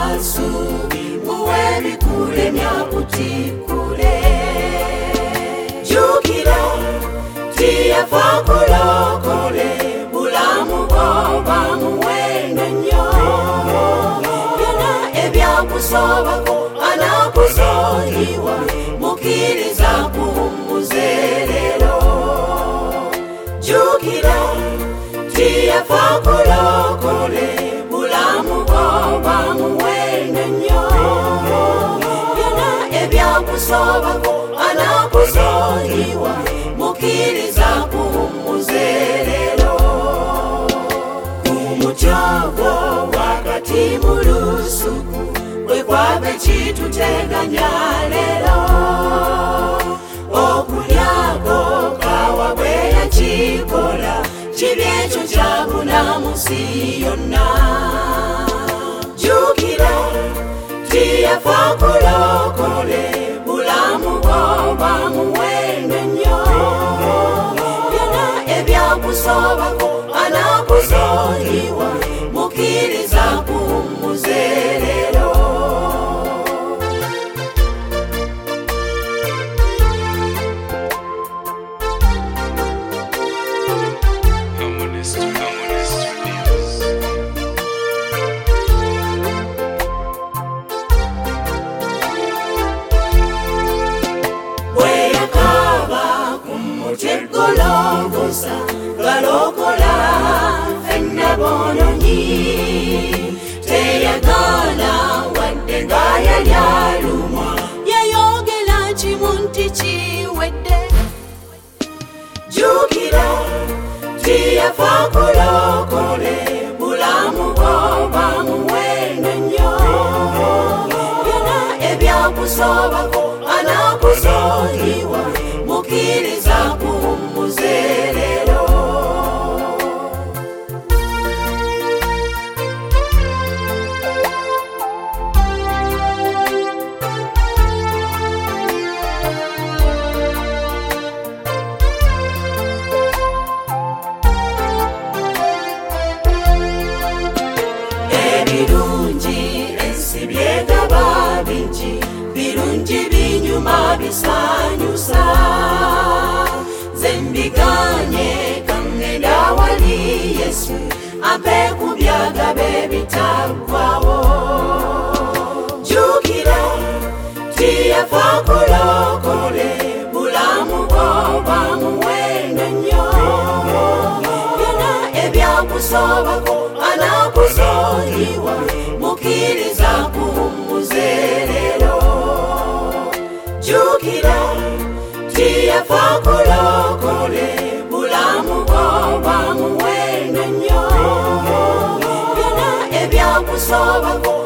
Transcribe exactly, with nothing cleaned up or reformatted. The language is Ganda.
masubi muwe bikule myakutikule jukira tiyafa kulokole bulamu bwoba muwendo nnyo byona ebyakusobako anakusoyiwa mukiriza kumuzerero jukira tiyafa kulokole bulamu bwoba muwendo nnyo byona ebyakusobako anakusoyiwa mukiriza kumuzerero kumutyogo wakati mulusuku kwekwabe chituteganya lero okulyako kawa bweya chikola chibyecho chabuna musi yonna jukira tiyafa kulokole bulamu bwoba muwendo nnyo byona ebyakusobako anakusoyiwa mukiriza kumuzerero Gologosa, galokola, fenne bononyi teyagala wadde ngaya lyalumwa yayogera kimunti kiwedde jukira tiyafa kulokole bulamu bwoba muwendo nnyo byona ebyakusobako anakusoyiwa mukiriza kumuzerero ebirungi ensi byegaba bingi birungi binyuma bisanyusa zembiganye kangenda wali Yesu ampe kubyaga bebitagwawo jukira tiyafa kulokole bulamu bwoba muwendo nnyo byona ebyakusobako anakusoyiwa mukiriza kumuzerero jukira tiyafa kulokole bulamu bwoba muwendo nnyo byona ebyakusobako